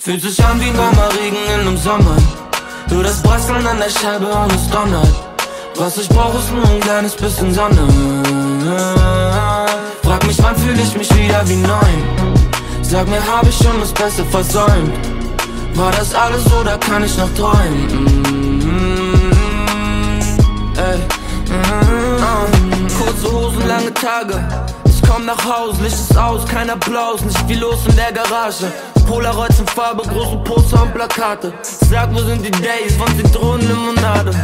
Fühlt sich an wie ein warmer Regen in nem Sommer. Du das Prasseln an der Scheibe und es donnert. Was ich brauch ist nur ein kleines bisschen Sonne. Frag mich, wann fühl ich mich wieder wie neun? Sag mir, hab ich schon das Beste versäumt? War das alles oder kann ich noch träumen? Kurze Hosen, lange Tage. Ich komm nach Haus, Licht ist aus, kein Applaus, nicht viel los in der Garage. Polaroids in Farbe, große Poster und Plakate. Sag, wo sind die Days von Zitronenlimonade?